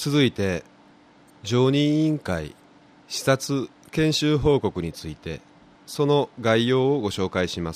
続いて常任委員会視察研修報告についてその概要をご紹介します。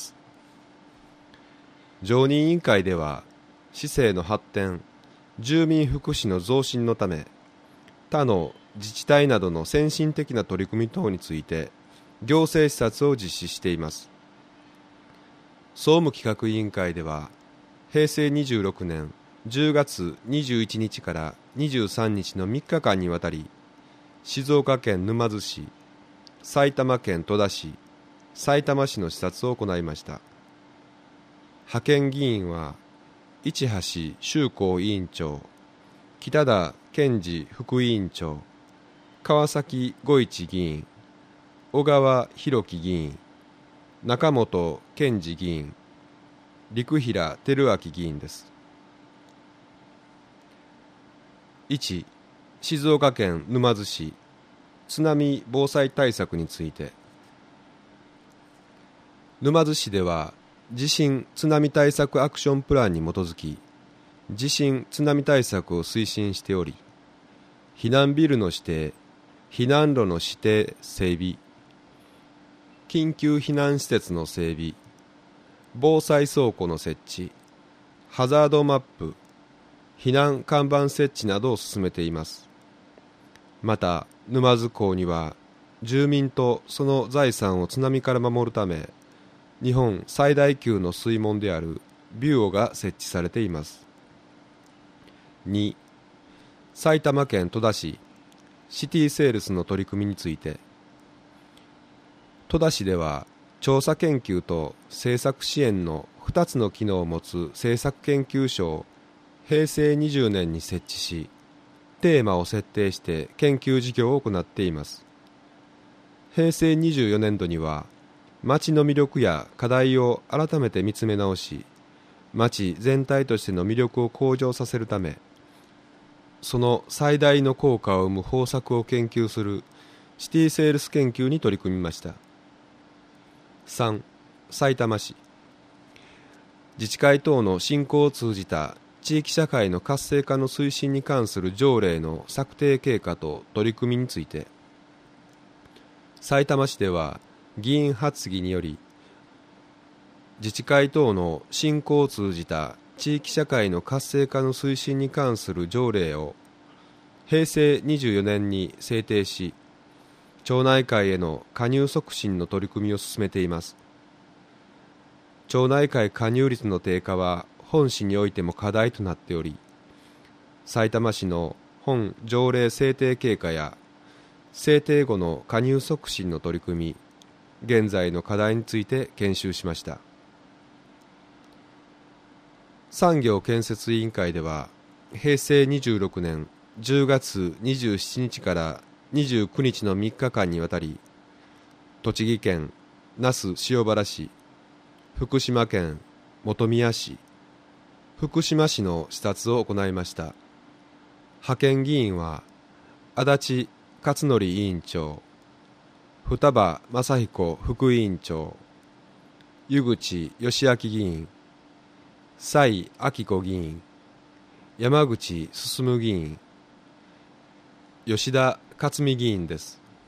常任委員会では市政の発展、住民福祉の増進のため他の自治体などの先進的な取り組み等について行政視察を実施しています。総務企画委員会では平成26年10月21日から23日の3日間にわたり静岡県沼津市、埼玉県戸田市、さいたま市の視察を行いました。派遣議員は市橋修光委員長、北田健二副委員長、川崎五一議員、小川博樹議員、中本健二議員、陸平照明議員です。1、静岡県沼津市津波防災対策について。沼津市では地震津波対策アクションプランに基づき地震津波対策を推進しており、避難ビルの指定、避難路の指定整備、緊急避難施設の整備、防災倉庫の設置、ハザードマップ、避難看板設置などを進めています。また沼津港には住民とその財産を津波から守るため日本最大級の水門であるビューオが設置されています。2、埼玉県戸田市シティセールスの取り組みについて。戸田市では調査研究と政策支援の2つの機能を持つ政策研究所を平成20年に設置し、テーマを設定して研究事業を行っています。平成24年度には町の魅力や課題を改めて見つめ直し、町全体としての魅力を向上させるため、その最大の効果を生む方策を研究するシティセールス研究に取り組みました。3、さいたま市自治会等の振興を通じた地域社会の活性化の推進に関する条例の策定経過と取り組みについて。さいたま市では議員発議により自治会等の振興を通じた地域社会の活性化の推進に関する条例を平成24年に制定し、町内会への加入促進の取り組みを進めています。町内会加入率の低下は本市においても課題となっており、さいたま市の本条例制定経過や制定後の加入促進の取り組み、現在の課題について研修しました。産業建設委員会では平成26年10月27日から29日の3日間にわたり栃木県那須塩原市、福島県本宮市、福島市の視察を行いました。派遣議員は足立勝則委員長、双葉正彦副委員長、湯口義明議員、蔡明子議員、山口進議員、吉田克美議員です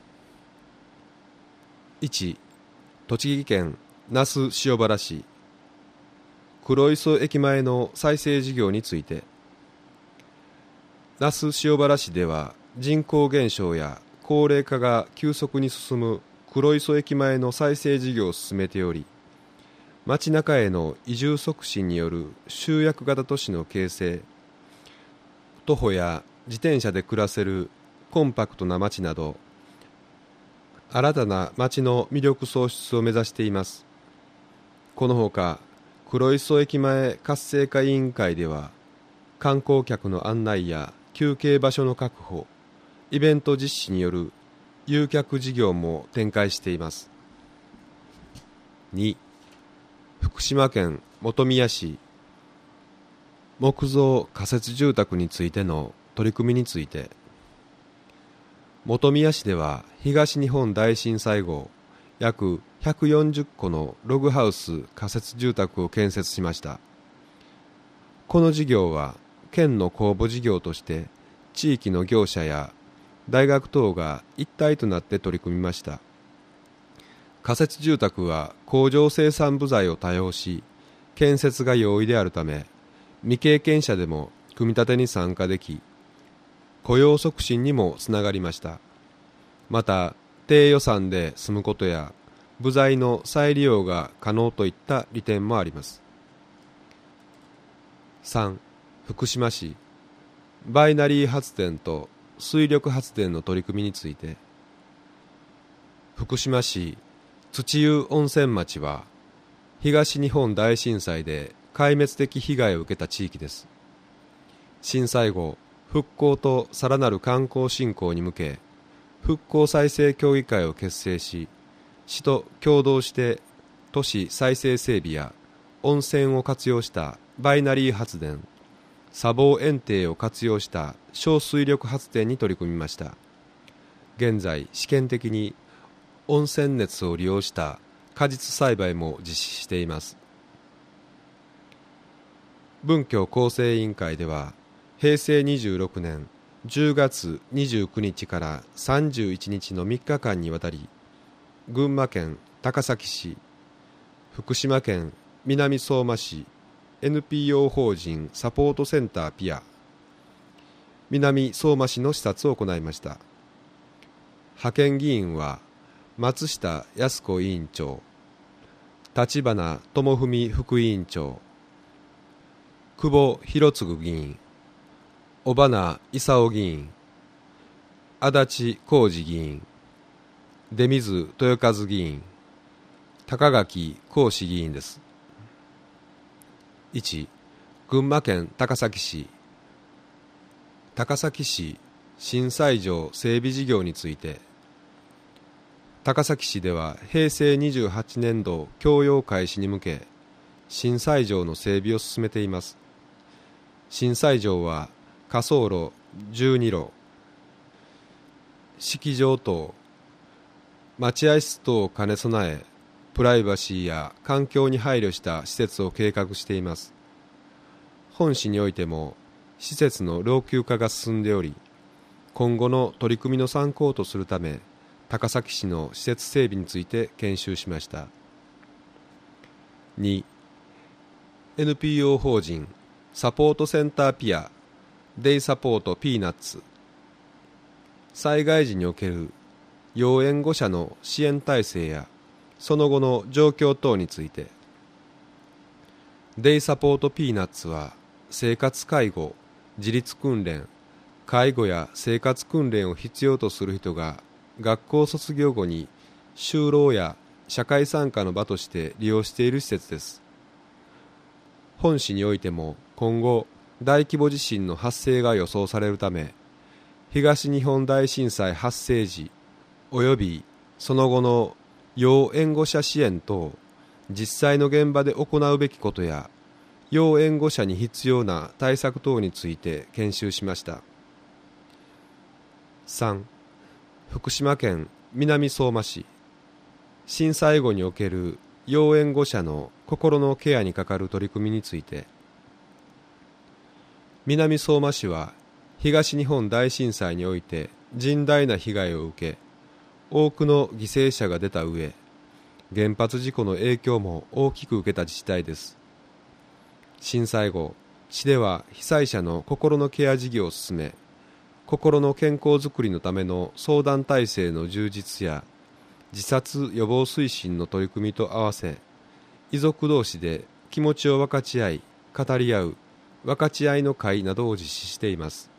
。1、栃木県那須塩原市黒磯駅前の再生事業について。那須塩原市では人口減少や高齢化が急速に進む黒磯駅前の再生事業を進めており、街中への移住促進による集約型都市の形成、徒歩や自転車で暮らせるコンパクトな街など新たな街の魅力創出を目指しています。このほか黒磯駅前活性化委員会では観光客の案内や休憩場所の確保、イベント実施による誘客事業も展開しています。2、福島県本宮市木造仮設住宅についての取り組みについて。本宮市では東日本大震災後約140戸のログハウス仮設住宅を建設しました。この事業は県の公募事業として地域の業者や大学等が一体となって取り組みました。仮設住宅は工場生産部材を多用し、建設が容易であるため、未経験者でも組み立てに参加でき、雇用促進にもつながりました。また、低予算で済むことや、部材の再利用が可能といった利点もあります。3. 福島市バイナリー発電と水力発電の取り組みについて。福島市土湯温泉町は東日本大震災で壊滅的被害を受けた地域です。震災後、復興とさらなる観光振興に向け、復興再生協議会を結成し、市と共同して都市再生整備や温泉を活用したバイナリー発電、砂防堰堤を活用した小水力発電に取り組みました。現在、試験的に温泉熱を利用した果実栽培も実施しています。文教厚生委員会では、平成26年10月29日から31日の3日間にわたり、群馬県高崎市、福島県南相馬市 NPO 法人サポートセンターピア、南相馬市の視察を行いました。派遣議員は松下靖子委員長、立花智文副委員長、久保博次議員、尾花勲議員、足立浩二議員、出水豊和議員、高垣浩志議員です。1. 群馬県高崎市震災場整備事業について。高崎市では平成28年度供用開始に向け、震災場の整備を進めています。震災場は滑走路12路、式場等、待合室等を兼ね備え、プライバシーや環境に配慮した施設を計画しています。本市においても施設の老朽化が進んでおり、今後の取り組みの参考とするため、高崎市の施設整備について研修しました。2. NPO 法人サポートセンターピアデイサポートピーナッツ、災害時における要援護者の支援体制やその後の状況等について。デイサポートピーナッツは生活介護、自立訓練、介護や生活訓練を必要とする人が学校卒業後に就労や社会参加の場として利用している施設です。本市においても今後大規模地震の発生が予想されるため、東日本大震災発生時およびその後の要援護者支援等、実際の現場で行うべきことや要援護者に必要な対策等について研修しました。3. 福島県南相馬市震災後における要援護者の心のケアに係る取り組みについて。南相馬市は東日本大震災において甚大な被害を受け、多くの犠牲者が出た上、原発事故の影響も大きく受けた自治体です。震災後、市では被災者の心のケア事業を進め、心の健康づくりのための相談体制の充実や自殺予防推進の取り組みと合わせ、遺族同士で気持ちを分かち合い、語り合う分かち合いの会などを実施しています。